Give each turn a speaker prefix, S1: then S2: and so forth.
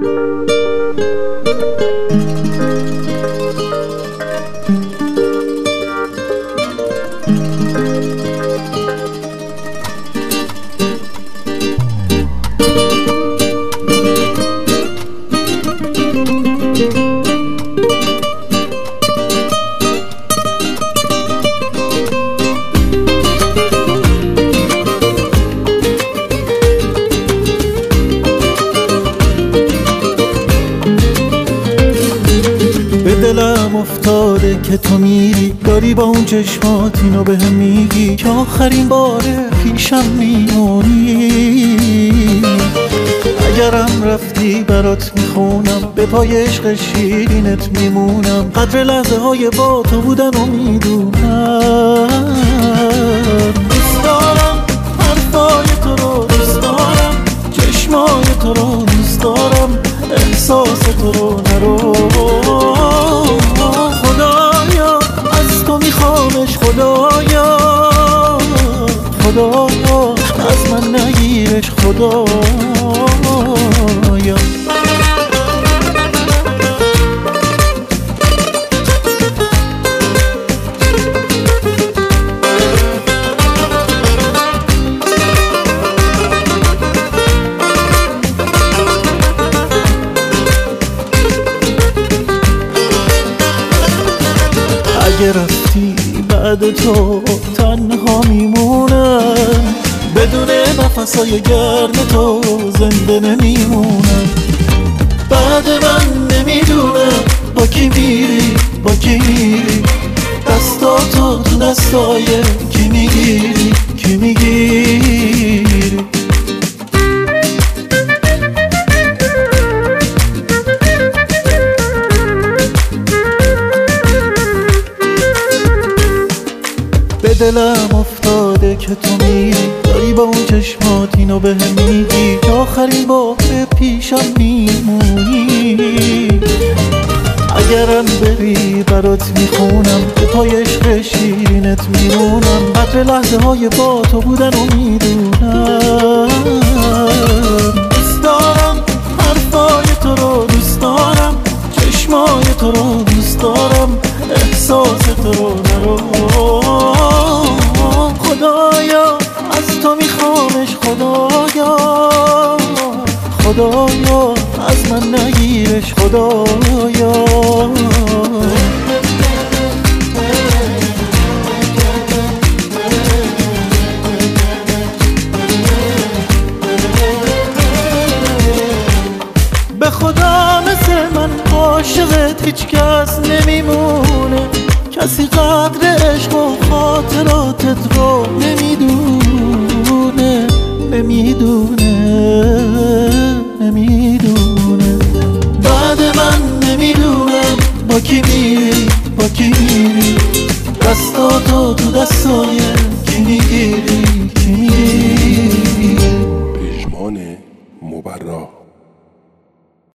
S1: دلم افتاده که تو میری، داری با اون چشمات اینو بهم میگی که آخرین باره پیشم میمونی. اگرم رفتی برات میخونم، به پای عشق شیرینت میمونم. قدر لحظه های با تو بودن و میدونم. دوست دارم حرفای تو رو، دوست دارم چشمای تو رو، دوست دارم احساس تو رو. نرو خدایا، از تو میخوامش خدایا، خدایا از من نگیرش خدایا. اگه رفتی بعد تو تنها میمونم، بدون نفسای گرم تو زنده نمیمونم. بعد من نمیدونم با کی میری، با کی میری، دستاتو تو دستای کی میگیری، کی میگیری. به دلم افتاده که تو میری، داری با اون چشمات اینو بهم میگی که آخرین بار پیشم میمونی. اگرم بری برات میخونم، به پای عشق شیرینت میمونم. قدر لحظه های با تو بودن و میدونم. دوست دارم حرفای تو رو، دوست دارم چشمای تو رو، دوست دارم احساس تو رو. نرو خدایا، از تو میخوامش خدایا، خدایا از من نگیرش خدایا. به خدا مثل من عاشقت هیچ کس نمیمونه، کسی قدر عشق و خاطراتت رو نمیدونه، نمیدونه، نمیدونه. بعد من نمیدونم با کی میری، با کی میری، دستاتو تو دستای کی میگیری، کی میگیری.
S2: پژمان مبرا.